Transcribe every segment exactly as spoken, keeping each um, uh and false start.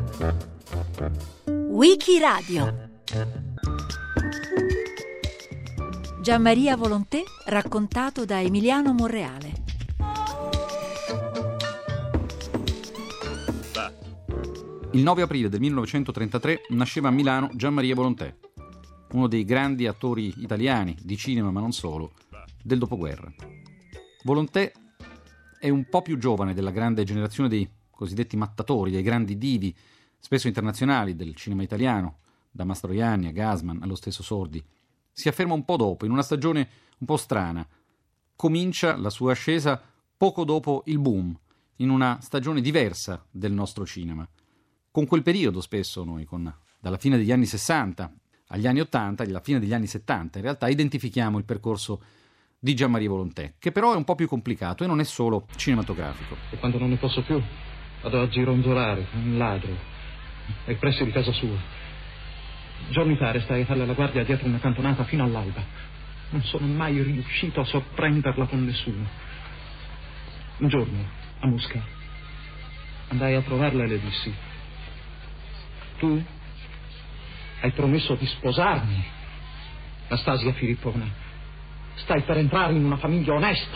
Wikiradio. Gianmaria Volonté raccontato da Emiliano Monreale. Il nove aprile del millenovecentotrentatré nasceva a Milano Gianmaria Volonté, uno dei grandi attori italiani, di cinema ma non solo, del dopoguerra. Volonté è un po' più giovane della grande generazione dei cosiddetti mattatori, dei grandi divi, spesso internazionali, del cinema italiano, da Mastroianni a Gassman allo stesso Sordi. Si afferma un po' dopo, in una stagione un po' strana. Comincia la sua ascesa poco dopo il boom, in una stagione diversa del nostro cinema. Con quel periodo spesso noi, con, dalla fine degli anni sessanta agli anni ottanta, alla fine degli anni settanta, in realtà identifichiamo il percorso di Gianmaria Volonté, che però è un po' più complicato e non è solo cinematografico. E quando non ne posso più, vado a gironzolare, un ladro, ai pressi di casa sua. Giorni fa restai a farle la guardia dietro una cantonata fino all'alba. Non sono mai riuscito a sorprenderla con nessuno. Un giorno, a Mosca, andai a trovarla e le dissi: tu hai promesso di sposarmi, Nastasia Filippovna. Stai per entrare in una famiglia onesta.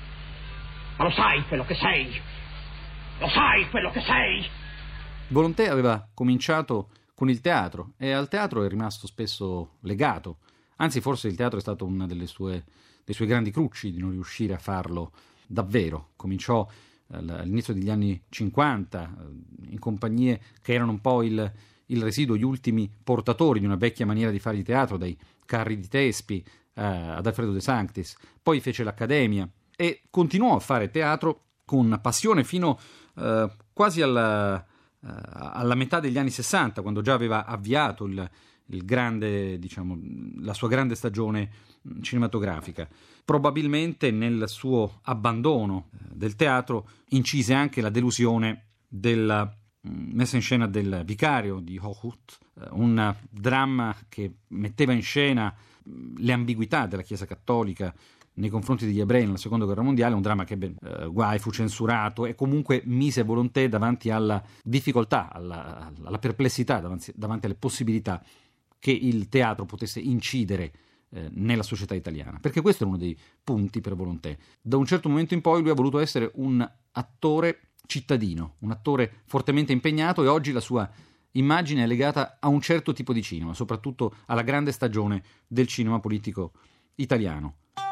Ma lo sai quello che sei? Lo sai quello che sei? Volonté aveva cominciato con il teatro e al teatro è rimasto spesso legato. Anzi, forse il teatro è stato una delle sue, dei suoi grandi crucci di non riuscire a farlo davvero. Cominciò all'inizio degli anni cinquanta, in compagnie che erano un po' il, il residuo, gli ultimi portatori di una vecchia maniera di fare di teatro, dai Carri di Tespi eh, ad Alfredo De Sanctis. Poi fece l'Accademia e continuò a fare teatro con passione fino eh, quasi alla, eh, alla metà degli anni sessanta, quando già aveva avviato il, il grande, diciamo, la sua grande stagione cinematografica. Probabilmente nel suo abbandono del teatro incise anche la delusione della messa in scena del Vicario di Hochhuth, un dramma che metteva in scena le ambiguità della Chiesa Cattolica nei confronti degli ebrei nella Seconda Guerra Mondiale, un dramma che ebbe eh, guai, fu censurato e comunque mise Volonté davanti alla difficoltà, alla, alla perplessità, davanti, davanti alle possibilità che il teatro potesse incidere eh, nella società italiana, perché questo è uno dei punti per Volonté. Da un certo momento in poi lui ha voluto essere un attore cittadino, un attore fortemente impegnato, e oggi la sua immagine è legata a un certo tipo di cinema, soprattutto alla grande stagione del cinema politico italiano.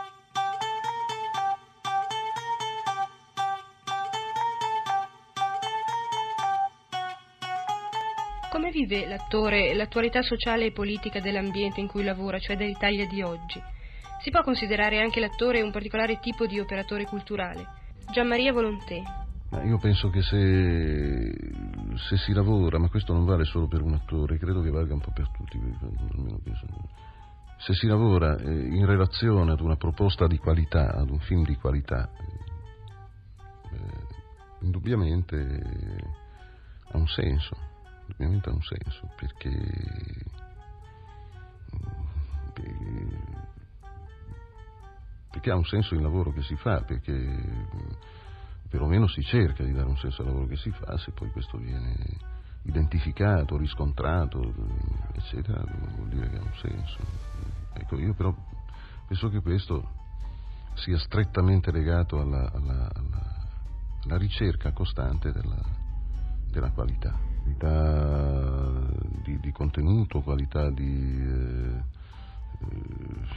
Come vive l'attore l'attualità sociale e politica dell'ambiente in cui lavora, cioè dell'Italia di oggi? Si può considerare anche l'attore un particolare tipo di operatore culturale? Gianmaria Volonté. Ma io penso che se, se si lavora, ma questo non vale solo per un attore, credo che valga un po' per tutti, almeno penso. Se si lavora in relazione ad una proposta di qualità, ad un film di qualità, eh, indubbiamente ha un senso, indubbiamente ha un senso, perché, perché ha un senso il lavoro che si fa, perché perlomeno si cerca di dare un senso al lavoro che si fa. Se poi questo viene identificato, riscontrato, eccetera, vuol dire che ha un senso. Ecco, io però penso che questo sia strettamente legato alla, alla, alla, alla ricerca costante della, della qualità, qualità di, di contenuto, qualità di eh, eh,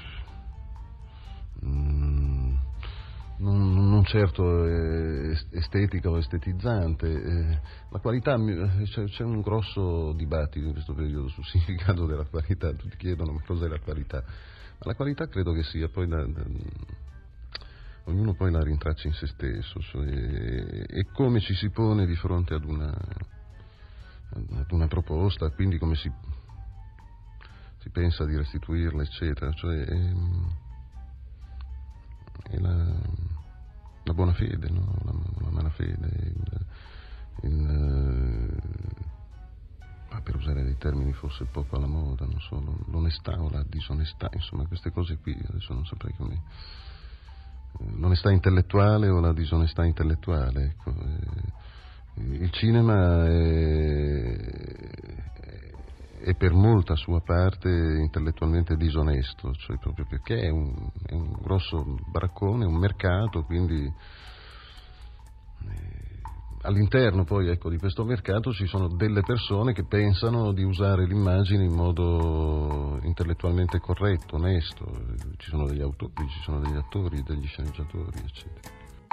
mm, Non, non certo estetica o estetizzante, eh, la qualità, c'è, c'è un grosso dibattito in questo periodo sul significato della qualità. Tutti chiedono ma cos'è la qualità, ma la qualità credo che sia poi la, la, ognuno poi la rintraccia in se stesso, cioè, e come ci si pone di fronte ad una ad una proposta, quindi come si si pensa di restituirla, eccetera, cioè è, è la, la buona fede, no? la, la malafede, il, il, ma per usare dei termini forse poco alla moda, non so, l'onestà o la disonestà, insomma queste cose qui, adesso non saprei come, l'onestà intellettuale o la disonestà intellettuale, ecco. Il cinema è, è per molta sua parte intellettualmente disonesto, cioè proprio perché è un, è un grosso baraccone, un mercato, quindi eh, all'interno poi ecco di questo mercato ci sono delle persone che pensano di usare l'immagine in modo intellettualmente corretto, onesto, ci sono degli autori, ci sono degli attori, degli sceneggiatori, eccetera.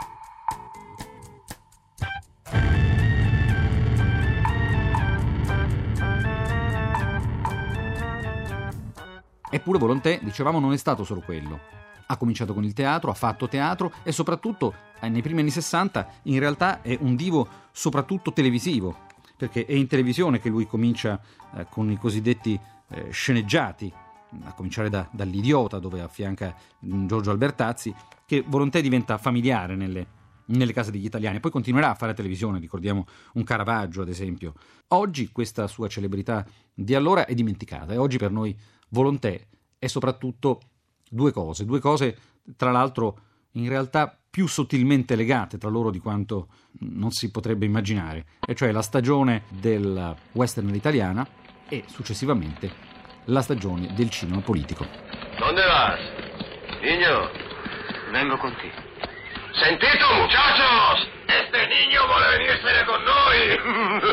Eppure Volonté, dicevamo, non è stato solo quello. Ha cominciato con il teatro, ha fatto teatro e soprattutto, eh, nei primi anni sessanta, in realtà è un divo soprattutto televisivo, perché è in televisione che lui comincia eh, con i cosiddetti eh, sceneggiati, a cominciare da, dall'Idiota, dove affianca Giorgio Albertazzi, che Volonté diventa familiare nelle, nelle case degli italiani. Poi continuerà a fare televisione, ricordiamo un Caravaggio ad esempio. Oggi questa sua celebrità di allora è dimenticata e oggi per noi Volonté è soprattutto due cose, due cose tra l'altro in realtà più sottilmente legate tra loro di quanto non si potrebbe immaginare, e cioè la stagione del western all'italiana e successivamente la stagione del cinema politico. ¿Dónde vas? Niño. Vengo con te. Sentito, muchachos, este niño vuole venirsene con noi.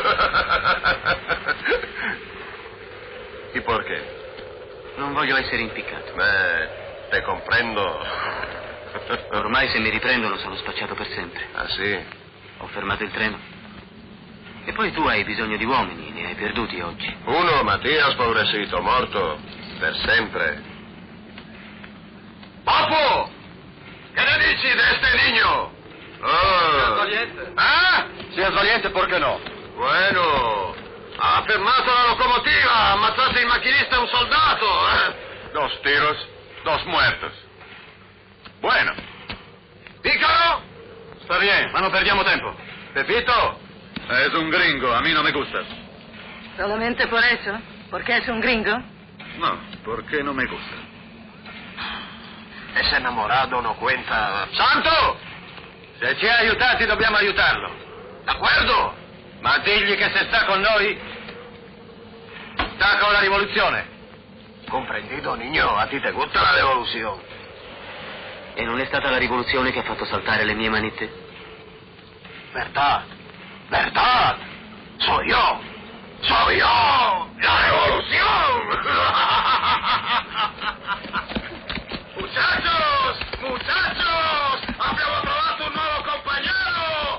¿Y por qué? Non voglio essere impiccato. Beh, te comprendo. Ormai se mi riprendono sono spacciato per sempre. Ah, sì? Ho fermato il treno. E poi tu hai bisogno di uomini, ne hai perduti oggi. Uno, Mattias, pobrecito, morto. Per sempre. Papo! Che ne dici di este niño? Oh. Si es valiente. Eh? Si es valiente, ¿por qué no? Bueno, ha fermato la locomotiva, ha ammazzato il macchinista e un soldato, eh? Dos tiros, dos muertos. Bueno. Dícalo. Está bien, ma no perdiamo tempo. Pepito. Es un gringo, a mí no me gusta. ¿Solamente por eso? ¿Porque es un gringo? No, porque no me gusta. Es enamorado, no cuenta. ¡Santo! Se ci ha aiutati dobbiamo aiutarlo. D'accordo. Ma digli che se sta con noi, sta con la rivoluzione. Comprendido, niño, a ti te gusta la revolución. E non è stata la rivoluzione che ha fatto saltare le mie manette? Verdad, verdad. Soy yo, soy yo, la revolución. Muchachos, muchachos, abbiamo trovato un nuovo compañero.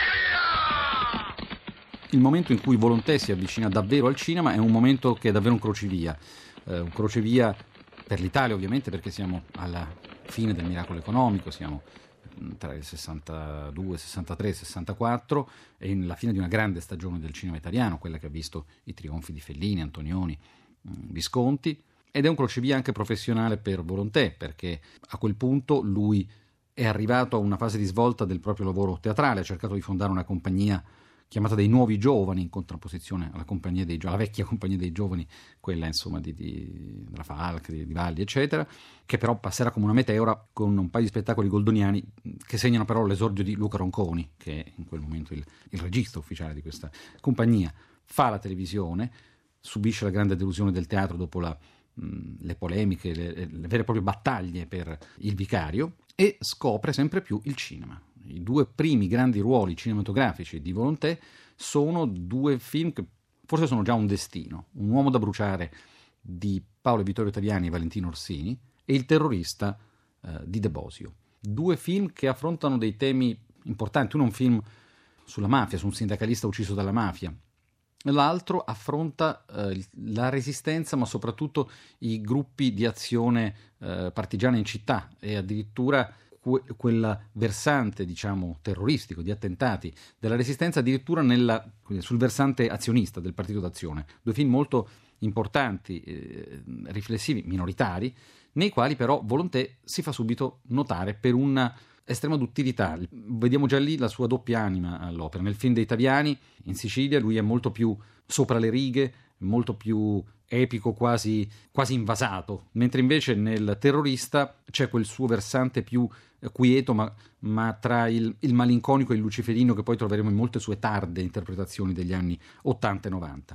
Allegria! Il momento in cui Volonté si avvicina davvero al cinema è un momento che è davvero un crocevia, eh, un crocevia per l'Italia ovviamente, perché siamo alla fine del miracolo economico, siamo tra il sessantadue, sessantatré, sessantaquattro e la fine di una grande stagione del cinema italiano, quella che ha visto i trionfi di Fellini, Antonioni, Visconti, ed è un crocevia anche professionale per Volonté, perché a quel punto lui è arrivato a una fase di svolta del proprio lavoro teatrale, ha cercato di fondare una compagnia chiamata dei Nuovi Giovani, in contrapposizione alla compagnia dei alla vecchia compagnia dei giovani, quella insomma di, di della Falk, di, di Valli eccetera, che però passerà come una meteora con un paio di spettacoli goldoniani che segnano però l'esordio di Luca Ronconi, che è in quel momento il, il regista ufficiale di questa compagnia. Fa la televisione, subisce la grande delusione del teatro dopo la, mh, le polemiche, le, le vere e proprie battaglie per il Vicario, e scopre sempre più il cinema. I due primi grandi ruoli cinematografici di Volonté sono due film che forse sono già un destino: Un uomo da bruciare di Paolo Vittorio Taviani e Valentino Orsini e Il terrorista eh, di De Bosio. Due film che affrontano dei temi importanti. Uno è un film sulla mafia, su un sindacalista ucciso dalla mafia. L'altro affronta eh, la resistenza, ma soprattutto i gruppi di azione eh, partigiana in città, e addirittura quel versante, diciamo, terroristico, di attentati della resistenza, addirittura nella, sul versante azionista del Partito d'Azione. Due film molto importanti, eh, riflessivi, minoritari, nei quali però Volonté si fa subito notare per una estrema duttilità. Vediamo già lì la sua doppia anima all'opera. Nel film dei Taviani, in Sicilia, lui è molto più sopra le righe, molto più epico, quasi, quasi invasato, mentre invece nel terrorista c'è quel suo versante più quieto, ma, ma tra il, il malinconico e il luciferino, che poi troveremo in molte sue tarde interpretazioni degli anni ottanta e novanta.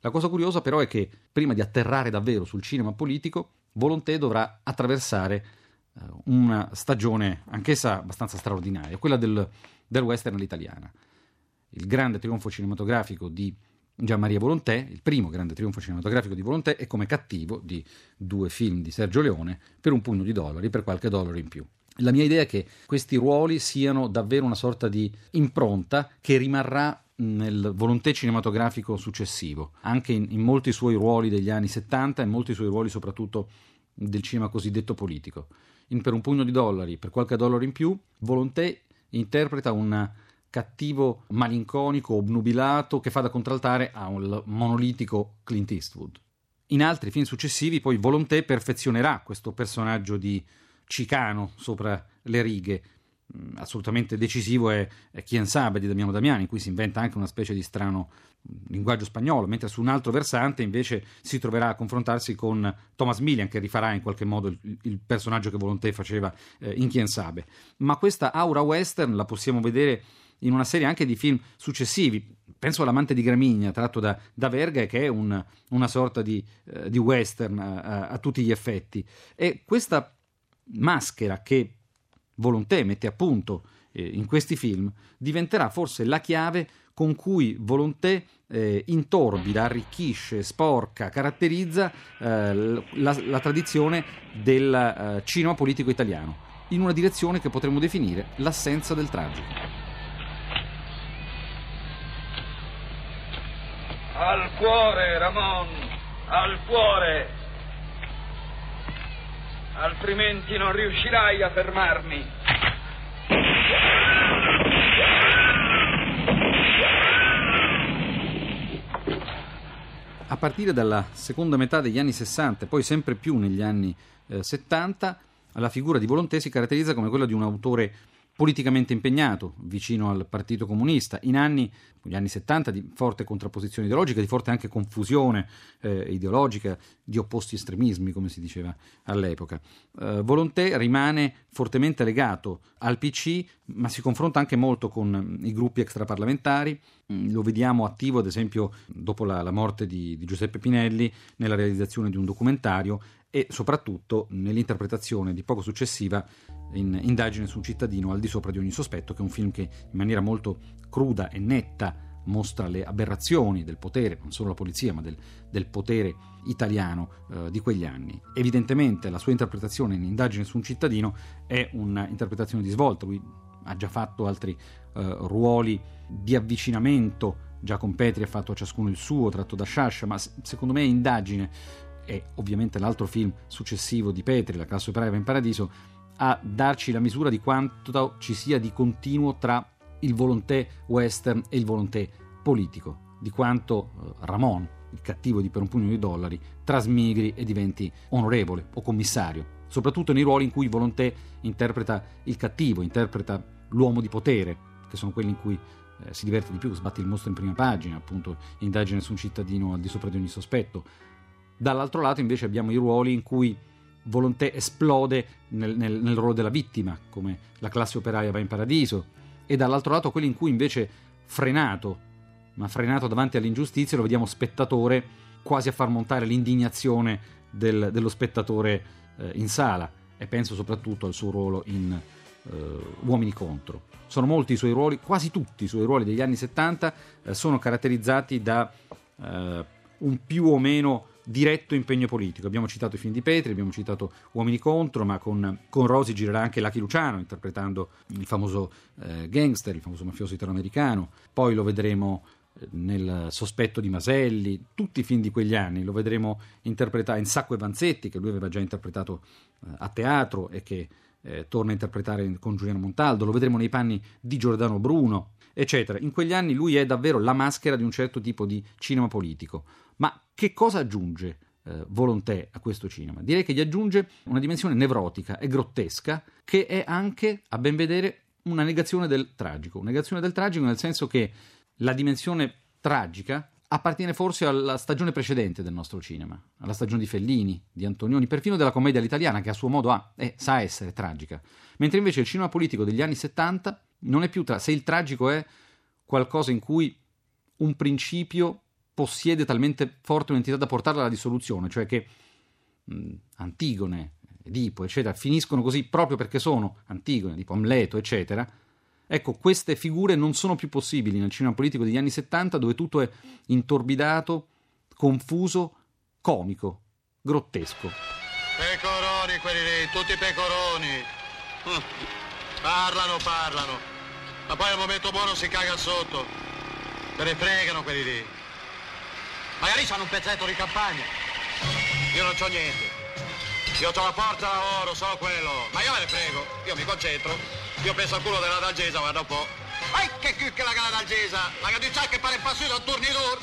La cosa curiosa però è che prima di atterrare davvero sul cinema politico, Volonté dovrà attraversare uh, una stagione anch'essa abbastanza straordinaria, quella del, del western all'italiana. Il grande trionfo cinematografico di Gianmaria Volonté, il primo grande trionfo cinematografico di Volonté, è come cattivo di due film di Sergio Leone per un pugno di dollari, per qualche dollaro in più. La mia idea è che questi ruoli siano davvero una sorta di impronta che rimarrà nel Volonté cinematografico successivo, anche in, in molti suoi ruoli degli anni settanta e molti suoi ruoli soprattutto del cinema cosiddetto politico. In Per un pugno di dollari, per qualche dollaro in più, Volonté interpreta un cattivo malinconico, obnubilato, che fa da contraltare a un monolitico Clint Eastwood. In altri film successivi poi Volonté perfezionerà questo personaggio di Cicano sopra le righe. Assolutamente decisivo è, è Quien sabe di Damiano Damiani, in cui si inventa anche una specie di strano linguaggio spagnolo, mentre su un altro versante invece si troverà a confrontarsi con Thomas Milian, che rifarà in qualche modo il, il personaggio che Volonté faceva eh, in Quien sabe. Ma questa aura western la possiamo vedere in una serie anche di film successivi. Penso all'Amante di Gramigna, tratto da, da Verga, che è un, una sorta di, eh, di western a, a tutti gli effetti. E questa maschera che Volonté mette a punto eh, in questi film diventerà forse la chiave con cui Volonté eh, intorbida, arricchisce, sporca, caratterizza eh, la, la tradizione del eh, cinema politico italiano, in una direzione che potremmo definire l'assenza del tragico. Al cuore, Ramon, al cuore! Altrimenti non riuscirai a fermarmi. A partire dalla seconda metà degli anni sessanta e poi sempre più negli anni eh, settanta, la figura di Volonté si caratterizza come quella di un autore politicamente impegnato, vicino al Partito Comunista, in anni, gli anni settanta, di forte contrapposizione ideologica, di forte anche confusione eh, ideologica, di opposti estremismi, come si diceva all'epoca. Eh, Volonté rimane fortemente legato al P C, ma si confronta anche molto con i gruppi extraparlamentari. Mm, lo vediamo attivo, ad esempio, dopo la, la morte di, di Giuseppe Pinelli, nella realizzazione di un documentario e soprattutto nell'interpretazione di poco successiva in Indagine su un cittadino al di sopra di ogni sospetto, che è un film che in maniera molto cruda e netta mostra le aberrazioni del potere, non solo la polizia, ma del, del potere italiano eh, di quegli anni. Evidentemente la sua interpretazione in Indagine su un cittadino è un'interpretazione di svolta. Lui ha già fatto altri eh, ruoli di avvicinamento, già con Petri ha fatto ciascuno il suo, tratto da Sciascia, ma secondo me Indagine e ovviamente l'altro film successivo di Petri, La classe operaia va in paradiso, a darci la misura di quanto ci sia di continuo tra il Volonté western e il Volonté politico, di quanto eh, Ramon, il cattivo di Per un pugno di dollari, trasmigri e diventi onorevole o commissario, soprattutto nei ruoli in cui Volonté interpreta il cattivo, interpreta l'uomo di potere, che sono quelli in cui eh, si diverte di più, sbatte il mostro in prima pagina, appunto Indagine su un cittadino al di sopra di ogni sospetto. Dall'altro lato invece abbiamo i ruoli in cui Volonté esplode nel, nel, nel ruolo della vittima, come La classe operaia va in paradiso, e dall'altro lato quelli in cui invece frenato, ma frenato davanti all'ingiustizia, lo vediamo spettatore, quasi a far montare l'indignazione del, dello spettatore eh, in sala, e penso soprattutto al suo ruolo in eh, Uomini contro. Sono molti i suoi ruoli, quasi tutti i suoi ruoli degli anni settanta eh, sono caratterizzati da eh, un più o meno diretto impegno politico. Abbiamo citato i film di Petri, abbiamo citato Uomini contro, ma con, con Rosi girerà anche Lucky Luciano interpretando il famoso eh, gangster, il famoso mafioso italoamericano. Poi lo vedremo eh, nel Sospetto di Maselli, tutti i film di quegli anni. Lo vedremo interpretare in Sacco e Vanzetti, che lui aveva già interpretato eh, a teatro e che eh, torna a interpretare con Giuliano Montaldo. Lo vedremo nei panni di Giordano Bruno, eccetera. In quegli anni lui è davvero la maschera di un certo tipo di cinema politico. Ma che cosa aggiunge eh, Volonté a questo cinema? Direi che gli aggiunge una dimensione nevrotica e grottesca, che è anche, a ben vedere, una negazione del tragico. Una negazione del tragico nel senso che la dimensione tragica appartiene forse alla stagione precedente del nostro cinema, alla stagione di Fellini, di Antonioni, perfino della commedia all'italiana, che a suo modo ha, eh, sa essere tragica. Mentre invece il cinema politico degli anni settanta non è più tra... se il tragico è qualcosa in cui un principio possiede talmente forte un'entità da portarla alla dissoluzione, cioè che mh, Antigone, Edipo, eccetera, finiscono così proprio perché sono Antigone, tipo Amleto, eccetera. Ecco, queste figure non sono più possibili nel cinema politico degli anni settanta, dove tutto è intorbidato, confuso, comico, grottesco. Pecoroni quelli lì, tutti pecoroni. Mm. Parlano, parlano. Ma poi al momento buono si caga sotto. Se ne fregano quelli lì. Magari hanno un pezzetto di campagna. Io non c'ho niente. Io c'ho la forza, lavoro, solo quello. Ma io me ne frego, io mi concentro. Io penso al culo della D'Algesa, guarda un po'. Ai che cucca la gara d'Algesa! Ma che dice che pare passato a turni d'or?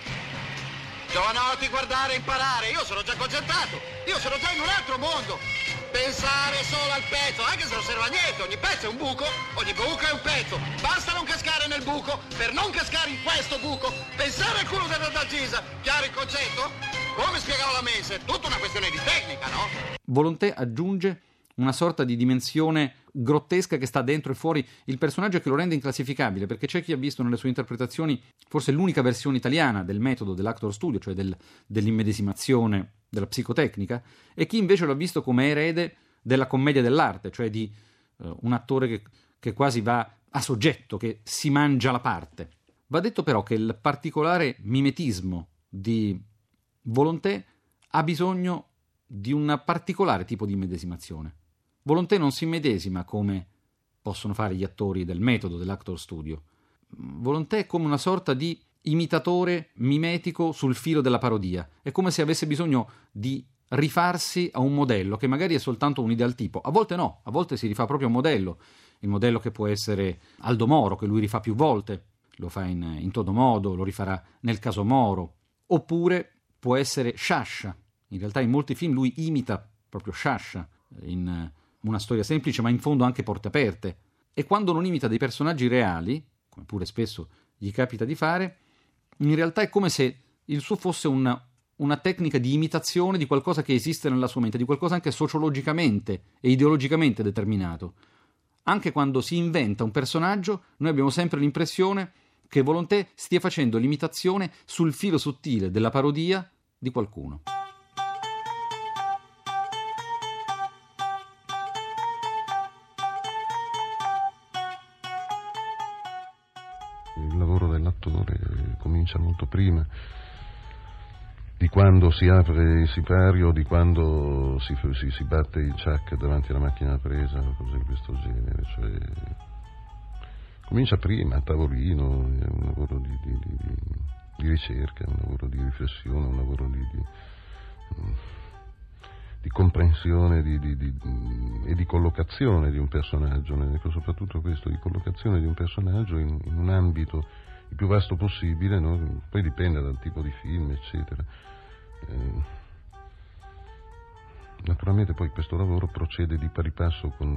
Giovanotti, guardare, imparare. Io sono già concentrato. Io sono già in un altro mondo. Pensare solo al pezzo, anche se non serve a niente. Ogni pezzo è un buco, ogni buco è un pezzo. Basta non cascare nel buco per non cascare in questo buco. Pensare al culo della D'Algesa. Chiaro il concetto? Come spiegava la Mensa, è tutta una questione di tecnica, no? Volonté aggiunge una sorta di dimensione grottesca che sta dentro e fuori il personaggio e che lo rende inclassificabile, perché c'è chi ha visto nelle sue interpretazioni forse l'unica versione italiana del metodo dell'actor studio, cioè del, dell'immedesimazione, della psicotecnica, e chi invece lo ha visto come erede della commedia dell'arte, cioè di uh, un attore che, che quasi va a soggetto, che si mangia la parte. Va detto però che il particolare mimetismo di Volonté ha bisogno di un particolare tipo di immedesimazione. Volonté non si immedesima come possono fare gli attori del metodo dell'actor studio. Volonté è come una sorta di imitatore mimetico sul filo della parodia. È come se avesse bisogno di rifarsi a un modello che magari è soltanto un ideal tipo. A volte no, a volte si rifà proprio a un modello. Il modello che può essere Aldo Moro, che lui rifà più volte. Lo fa in, in todo modo, lo rifarà nel caso Moro. Oppure può essere Sciascia. In realtà in molti film lui imita proprio Sciascia in Una storia semplice, ma in fondo anche Porte aperte. E quando non imita dei personaggi reali, come pure spesso gli capita di fare, in realtà è come se il suo fosse una, una tecnica di imitazione di qualcosa che esiste nella sua mente, di qualcosa anche sociologicamente e ideologicamente determinato. Anche quando si inventa un personaggio, noi abbiamo sempre l'impressione che Volonté stia facendo l'imitazione sul filo sottile della parodia di qualcuno. Il lavoro dell'attore comincia molto prima di quando si apre il sipario, di quando si, si, si batte il ciak davanti alla macchina da presa o cose di questo genere, cioè comincia prima, a tavolino, è un lavoro di, di, di, di ricerca, un lavoro di riflessione, un lavoro di, di, di comprensione di, di, di, e di collocazione di un personaggio, ecco, soprattutto questo, di collocazione di un personaggio in, in un ambito il più vasto possibile, no? Poi dipende dal tipo di film, eccetera. Eh, naturalmente poi questo lavoro procede di pari passo con,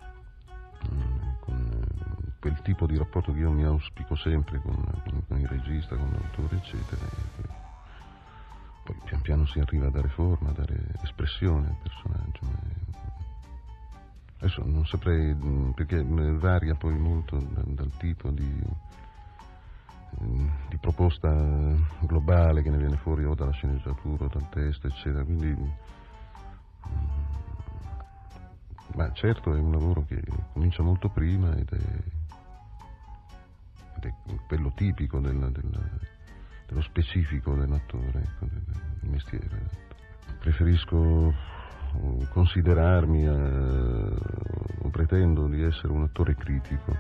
con quel tipo di rapporto che io mi auspico sempre con, con, con il regista, con l'autore, eccetera. E poi, poi pian piano si arriva a dare forma, a dare espressione al personaggio. Adesso non saprei, perché varia poi molto dal, dal tipo di di proposta globale che ne viene fuori o dalla sceneggiatura o dal testo, eccetera, quindi ma certo è un lavoro che comincia molto prima ed è, ed è quello tipico del, del, dello specifico dell'attore, ecco, del, del mestiere. Preferisco considerarmi eh, o pretendo di essere un attore critico.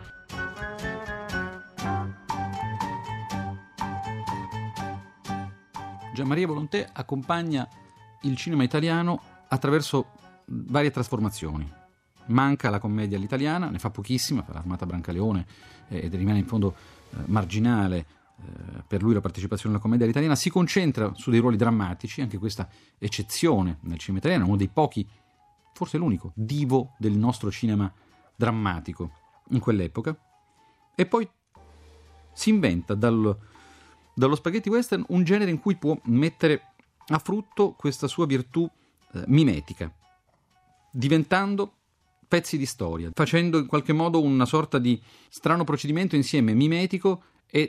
Gianmaria Volonté accompagna il cinema italiano attraverso varie trasformazioni. Manca la commedia all'italiana, ne fa pochissima, fa l'Armata Brancaleone eh, ed rimane in fondo eh, marginale eh, per lui la partecipazione alla commedia all'italiana. Si concentra su dei ruoli drammatici, anche questa eccezione nel cinema italiano, uno dei pochi, forse l'unico, divo del nostro cinema drammatico in quell'epoca. E poi si inventa dal dallo spaghetti western un genere in cui può mettere a frutto questa sua virtù eh, mimetica, diventando pezzi di storia, facendo in qualche modo una sorta di strano procedimento insieme mimetico e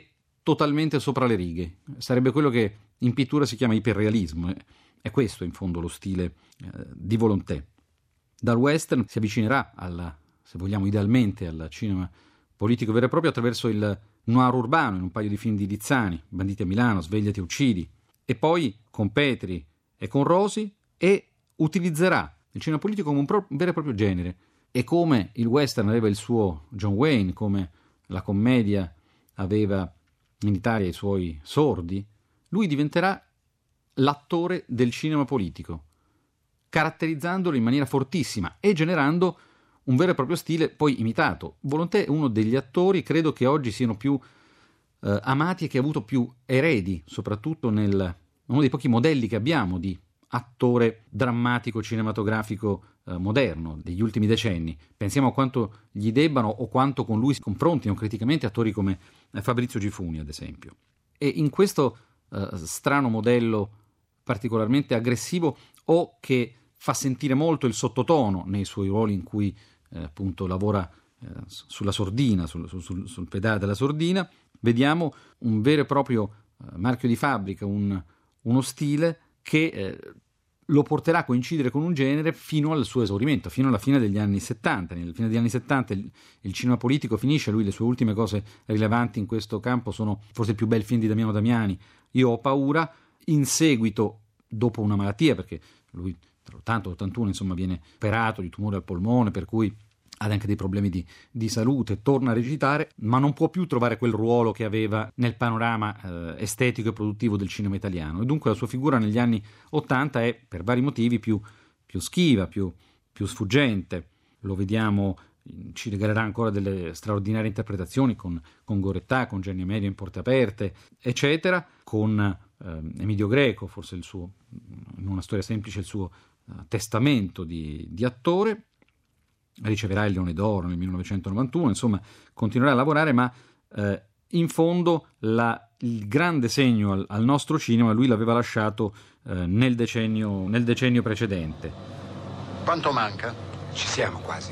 totalmente sopra le righe. Sarebbe quello che in pittura si chiama iperrealismo. È questo in fondo lo stile eh, di Volonté. Dal western si avvicinerà, alla, se vogliamo idealmente, al cinema politico vero e proprio attraverso il noir urbano, in un paio di film di Lizzani, Banditi a Milano, Svegliati e uccidi, e poi con Petri e con Rosi, e utilizzerà il cinema politico come un, pro- un vero e proprio genere. E come il western aveva il suo John Wayne, come la commedia aveva in Italia i suoi Sordi, lui diventerà l'attore del cinema politico, caratterizzandolo in maniera fortissima e generando un vero e proprio stile poi imitato. Volonté è uno degli attori, credo che oggi siano più eh, amati e che ha avuto più eredi, soprattutto nel uno dei pochi modelli che abbiamo di attore drammatico cinematografico eh, moderno degli ultimi decenni. Pensiamo a quanto gli debbano o quanto con lui si confrontino criticamente attori come eh, Fabrizio Gifuni, ad esempio. E in questo eh, strano modello particolarmente aggressivo o che fa sentire molto il sottotono nei suoi ruoli in cui eh, appunto lavora eh, sulla sordina, sul, sul, sul pedale della sordina, vediamo un vero e proprio eh, marchio di fabbrica, un, uno stile che eh, lo porterà a coincidere con un genere fino al suo esaurimento, fino alla fine degli anni settanta. Nella fine degli anni settanta il, il cinema politico finisce, lui le sue ultime cose rilevanti in questo campo sono forse il più bel film di Damiano Damiani, Io ho paura. In seguito, dopo una malattia, perché lui tra l'ottanta e l'ottantuno insomma viene operato di tumore al polmone, per cui ha anche dei problemi di, di salute, torna a recitare, ma non può più trovare quel ruolo che aveva nel panorama eh, estetico e produttivo del cinema italiano, e dunque la sua figura negli anni ottanta è per vari motivi più, più schiva, più, più sfuggente. Lo vediamo, ci regalerà ancora delle straordinarie interpretazioni con, con Gorettà, con Genio Medio in Porte Aperte, eccetera, con eh, Emidio Greco, forse il suo, in Una storia semplice, il suo eh, testamento di, di attore. Riceverà il Leone d'Oro nel millenovecentonovantuno, insomma continuerà a lavorare, ma eh, in fondo la, il grande segno al, al nostro cinema lui l'aveva lasciato eh, nel decennio, nel decennio precedente. Quanto manca? Ci siamo quasi.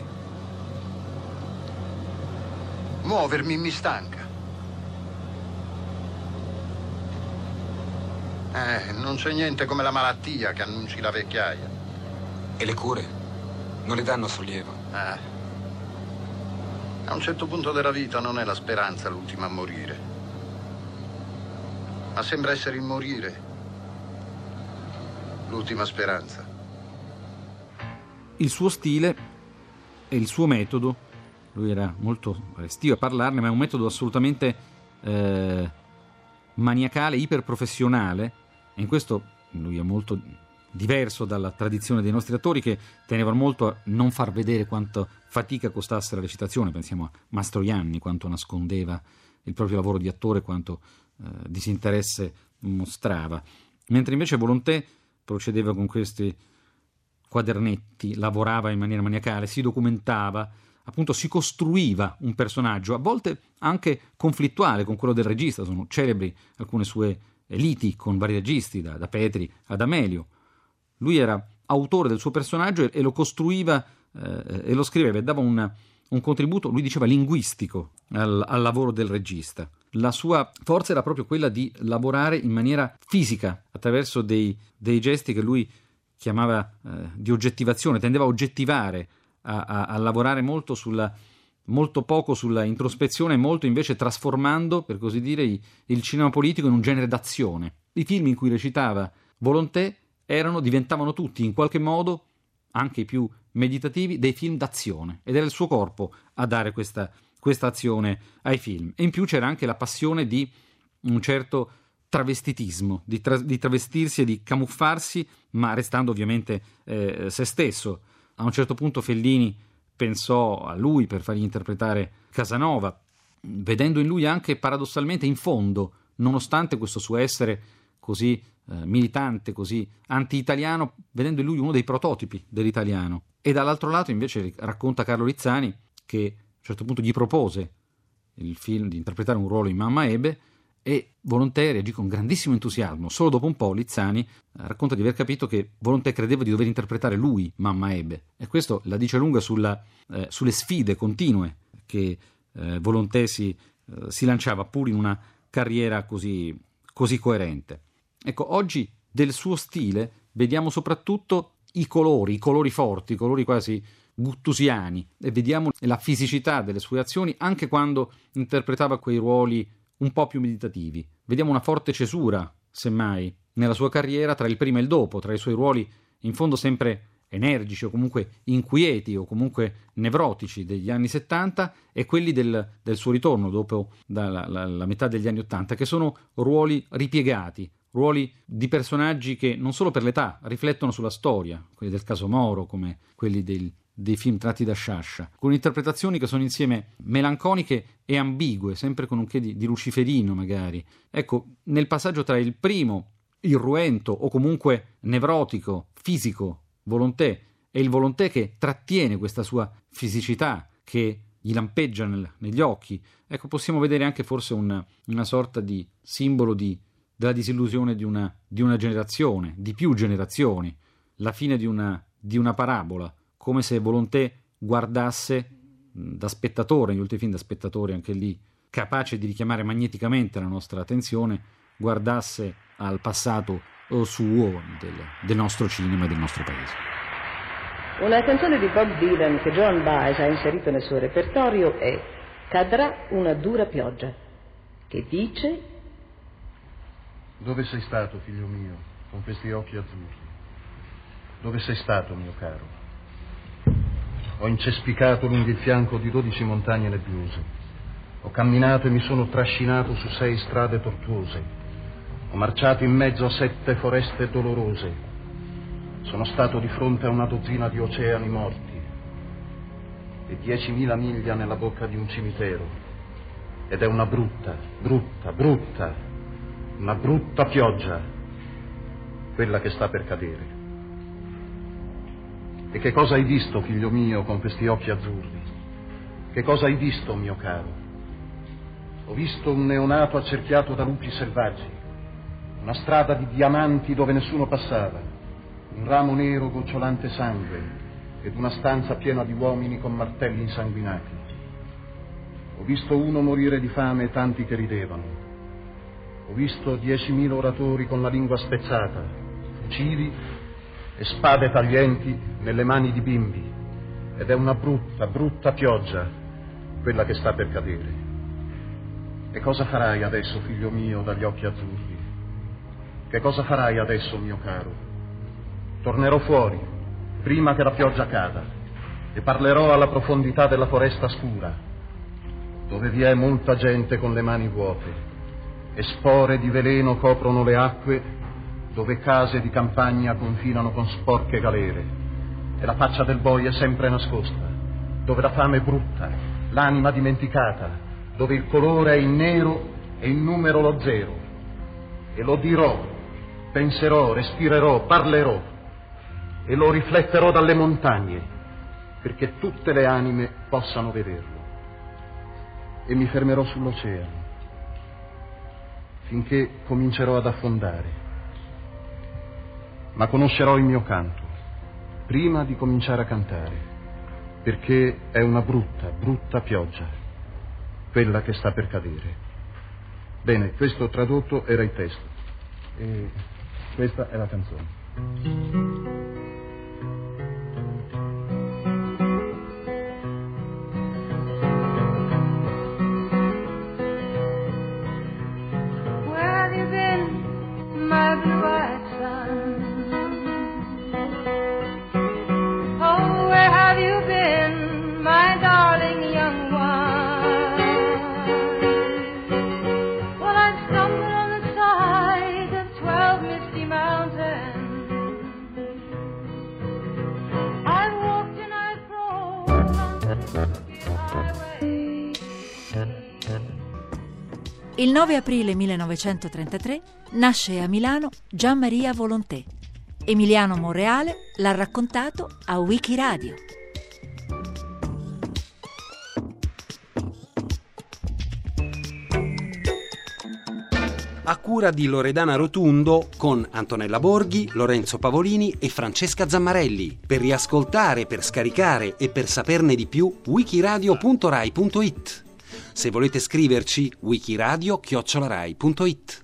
Muovermi mi stanca. Eh, non c'è niente come la malattia che annunci la vecchiaia. E le cure? Non le danno sollievo. Ah. A un certo punto della vita non è la speranza l'ultima a morire, ma sembra essere il morire l'ultima speranza. Il suo stile e il suo metodo, lui era molto restio a parlarne, ma è un metodo assolutamente eh, maniacale, iperprofessionale, e in questo lui è molto diverso dalla tradizione dei nostri attori, che tenevano molto a non far vedere quanto fatica costasse la recitazione. Pensiamo a Mastroianni, quanto nascondeva il proprio lavoro di attore, quanto eh, disinteresse mostrava, mentre invece Volonté procedeva con questi quadernetti, lavorava in maniera maniacale, si documentava, appunto si costruiva un personaggio, a volte anche conflittuale con quello del regista. Sono celebri alcune sue liti con vari registi, da, da Petri ad Amelio. Lui era autore del suo personaggio e, e lo costruiva eh, e lo scriveva, e dava un, un contributo, lui diceva, linguistico al, al lavoro del regista. La sua forza era proprio quella di lavorare in maniera fisica, attraverso dei, dei gesti che lui chiamava eh, di oggettivazione, tendeva a oggettivare, a, a, a lavorare molto sulla, molto poco sulla introspezione, molto invece trasformando, per così dire, i, il cinema politico in un genere d'azione. I film in cui recitava Volonté erano, diventavano tutti in qualche modo, anche i più meditativi, dei film d'azione, ed era il suo corpo a dare questa, questa azione ai film. E in più c'era anche la passione di un certo travestitismo, di, tra, di travestirsi e di camuffarsi, ma restando ovviamente eh, se stesso. A un certo punto Fellini pensò a lui per fargli interpretare Casanova, vedendo in lui anche paradossalmente, in fondo, nonostante questo suo essere così eh, militante, così anti-italiano, vedendo in lui uno dei prototipi dell'italiano. E dall'altro lato invece racconta Carlo Rizzani che a un certo punto gli propose il film di interpretare un ruolo in Mamma Ebe, e Volonté reagì con grandissimo entusiasmo. Solo dopo un po' Lizzani eh, racconta di aver capito che Volonté credeva di dover interpretare lui Mamma Ebe, e questo la dice lunga sulla, eh, sulle sfide continue che eh, Volonté si, eh, si lanciava, pur in una carriera così, così coerente. Ecco, oggi del suo stile vediamo soprattutto i colori, i colori forti, i colori quasi guttusiani, e vediamo la fisicità delle sue azioni anche quando interpretava quei ruoli un po' più meditativi. Vediamo una forte cesura, semmai, nella sua carriera tra il prima e il dopo, tra i suoi ruoli in fondo sempre energici o comunque inquieti o comunque nevrotici degli anni settanta e quelli del, del suo ritorno dopo dalla, la, la metà degli anni ottanta, che sono ruoli ripiegati, ruoli di personaggi che non solo per l'età riflettono sulla storia, quelli del caso Moro come quelli del, dei film tratti da Sciascia, con interpretazioni che sono insieme melanconiche e ambigue, sempre con un che di, di luciferino magari. Ecco, nel passaggio tra il primo, irruento o comunque nevrotico, fisico, Volonté, e il Volonté che trattiene questa sua fisicità, che gli lampeggia nel, negli occhi, ecco, possiamo vedere anche forse una, una sorta di simbolo di, della disillusione di una, di una generazione, di più generazioni, la fine di una, di una parabola, come se Volonté guardasse da spettatore, negli ultimi film da spettatore, anche lì capace di richiamare magneticamente la nostra attenzione, guardasse al passato suo del, del nostro cinema e del nostro paese. Una canzone di Bob Dylan che Joan Baez ha inserito nel suo repertorio è Cadrà una dura pioggia, che dice: dove sei stato, figlio mio, con questi occhi azzurri? Dove sei stato, mio caro? Ho incespicato lungo il fianco di dodici montagne nebbiose, ho camminato e mi sono trascinato su sei strade tortuose, ho marciato in mezzo a sette foreste dolorose, sono stato di fronte a una dozzina di oceani morti e diecimila miglia nella bocca di un cimitero, ed è una brutta, brutta, brutta, una brutta pioggia quella che sta per cadere. E che cosa hai visto, figlio mio, con questi occhi azzurri? Che cosa hai visto, mio caro? Ho visto un neonato accerchiato da lupi selvaggi, una strada di diamanti dove nessuno passava, un ramo nero gocciolante sangue ed una stanza piena di uomini con martelli insanguinati. Ho visto uno morire di fame e tanti che ridevano. Ho visto diecimila oratori con la lingua spezzata, fucili e spade taglienti nelle mani di bimbi, ed è una brutta, brutta pioggia quella che sta per cadere. E cosa farai adesso, figlio mio, dagli occhi azzurri? Che cosa farai adesso, mio caro? Tornerò fuori, prima che la pioggia cada, e parlerò alla profondità della foresta scura, dove vi è molta gente con le mani vuote, e spore di veleno coprono le acque, dove case di campagna confinano con sporche galere, e la faccia del boia è sempre nascosta, dove la fame è brutta, l'anima dimenticata, dove il colore è in nero e il numero lo zero. E lo dirò, penserò, respirerò, parlerò e lo rifletterò dalle montagne perché tutte le anime possano vederlo. E mi fermerò sull'oceano finché comincerò ad affondare, ma conoscerò il mio canto prima di cominciare a cantare, perché è una brutta, brutta pioggia quella che sta per cadere. Bene, questo tradotto era il testo e questa è la canzone. Il nove aprile millenovecentotrentatré nasce a Milano Gianmaria Volonté. Emiliano Monreale l'ha raccontato a Wikiradio. A cura di Loredana Rotundo con Antonella Borghi, Lorenzo Pavolini e Francesca Zammarelli. Per riascoltare, per scaricare e per saperne di più, wikiradio punto rai punto it. Se volete scriverci, wikiradio chiocciola rai punto it.